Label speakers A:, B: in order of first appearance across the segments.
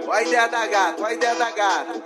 A: Olha a ideia da gata, olha a ideia da gata.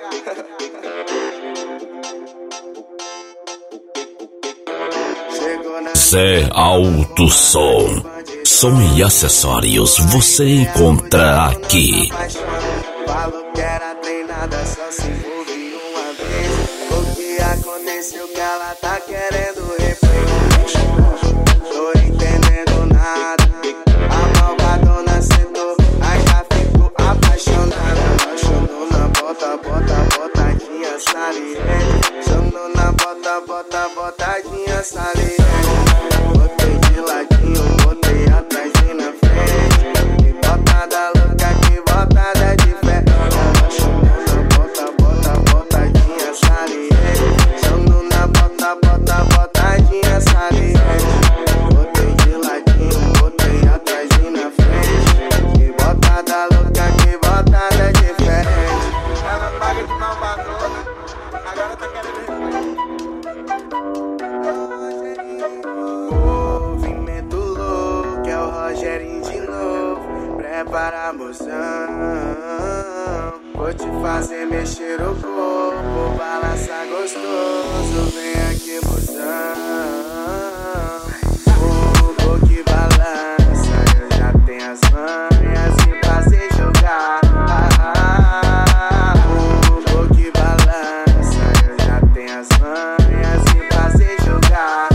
B: Zé Alto Som. Som e acessórios você encontra aqui.
A: Falou que era treinada, só se envolve uma vez. O que aconteceu que ela tá querendo replay? Tô entendendo nada. A malvadona sentou, aí já ficou apaixonada. Apaixonou na bota, botadinha saliente. Chamou na bota, botadinha saliente. Botei de ladinho, botei atrás e na frente. Que botada louca, que botada de fé. Ela chamou na botadinha saliente. Chamou na botadinha saliente. Botei de ladinho, botei atrás e na frente. Que botada louca, que botada diferente. Ela paga de malvadona, agora tá querendo. Movimento louco, é o Rogerinho de novo. Prepara a moção. Vou te fazer mexer o corpo, balançar gostoso. Vem aqui, moção. O que balança, eu já tenho as manhas e fazer jogar. O que balança, eu já tenho as manhas e fazer jogar.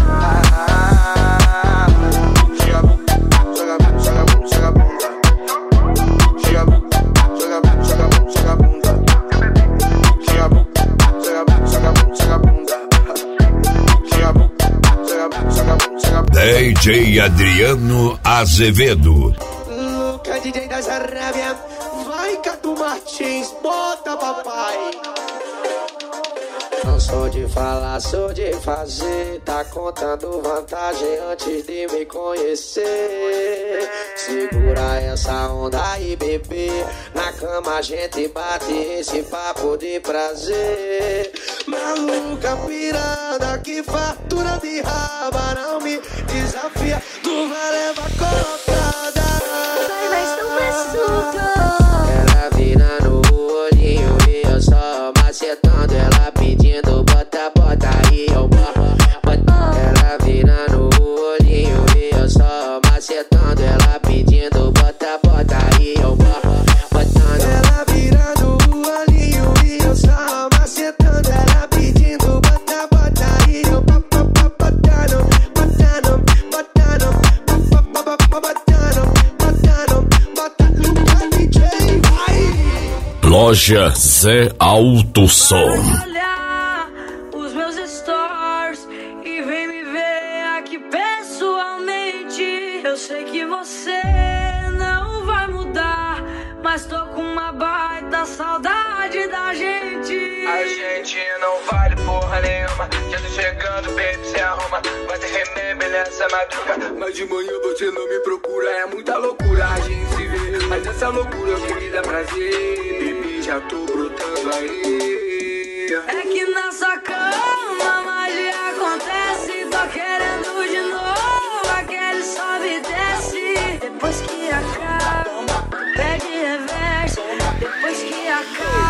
B: DJ Adriano Azevedo.
A: Luca, DJ das Arábia. Vai, Catu Martins, bota papai. Não sou de falar, sou de fazer. Tá contando vantagem antes de me conhecer. Segura essa onda aí, bebê. Na cama a gente bate esse papo de prazer. Maluca pirada, que fartura de raba. Não me desafia, tu vai levar colocada.
C: Mas não é suco.
A: Ela vira no olhinho e eu só macetando. Ela pedindo bota aí, eu morro. Ela vira no olhinho e eu só macetando. Ela pedindo bota aí, eu morro. Ela vira no olhinho e eu só macetando. Ela pedindo bota aí, eu
B: Loja Zé Alto Som.
C: Olhar os meus stories e vem me ver aqui pessoalmente. Eu sei que você não vai mudar, mas tô com uma baita saudade da gente.
D: A gente não vale porra nenhuma. Já tô chegando, baby, se arruma. Vai ter remember nessa madruga. Mas de manhã você não me procura. É muita loucura a gente se vê. Mas essa loucura eu queria dar prazer. Baby, já tô brotando aí.
C: É que na sua cama magia acontece. Tô querendo de novo aquele sobe e desce. Depois que acaba, pede reverso. Depois que acaba.